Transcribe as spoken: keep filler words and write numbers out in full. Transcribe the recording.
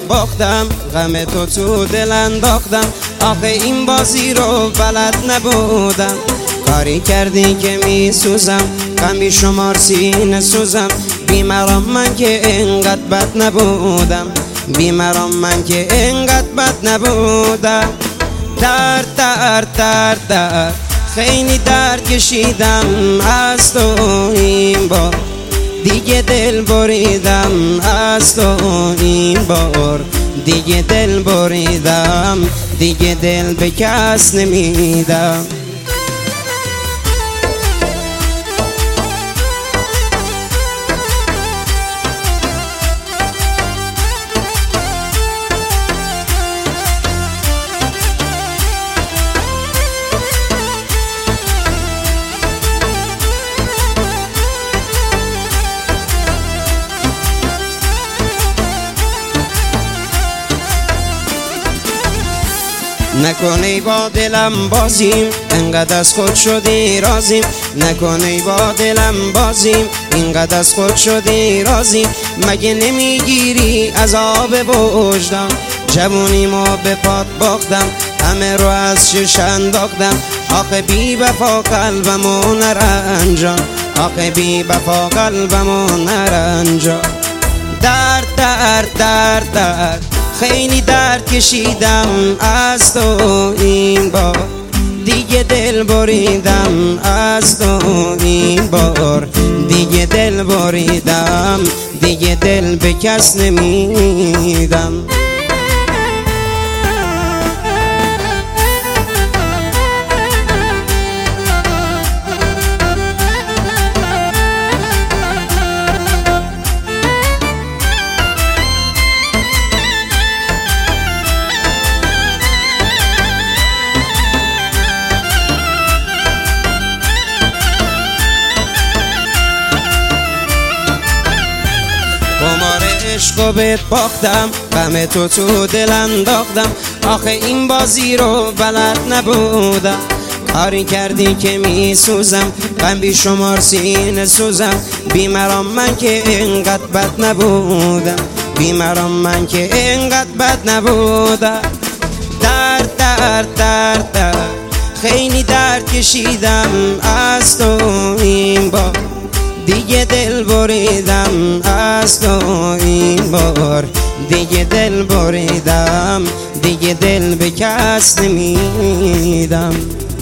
باختم، غم تو تو دل انداختم. آخه این بازی رو بلد نبودم، کاری کردی که می سوزم، غم بی شمار سینه سوزم. بیمرام من که اینقدر بد نبودم، بیمرام من که اینقدر بد نبودم. درد درد درد درد خیلی درد کشیدم از تو این بار، دیگه دل بریدم از تو این بار، دیگه دل بریدم، دیگه دل به کس نمیدم. نکنی با دلم بازیم، انقدر از خود شدی رازیم. نکنی با دلم بازیم، اینقدر از خود شدی رازیم. مگه نمیگیری عذاب وجدان؟ جوونی ما به پات باختم، همه رو از شش انداختم. آخه بی وفا قلبمو نرنجان، آخه بی وفا قلبمو نرنجان. درد درد درد درد خیلی درد کشیدم از تو این بار، دیگه دل بریدم از تو این بار، دیگه دل بریدم، دیگه دل به کس نمیدم. قمار عشق و بهت باختم، غم تو تو دل انداختم. آخه این بازی رو بلد نبودم، کاری کردی که می سوزم، غم بی شمار سینه سوزم. بیمرام من که اینقدر بد نبودم، بیمرام من که اینقدر بد نبودم. درد درد درد درد خیلی درد کشیدم از تو این بار، دیگه دل بریدم از تو این بار، دیگه دل بریدم، دیگه دل به کس نمیدم.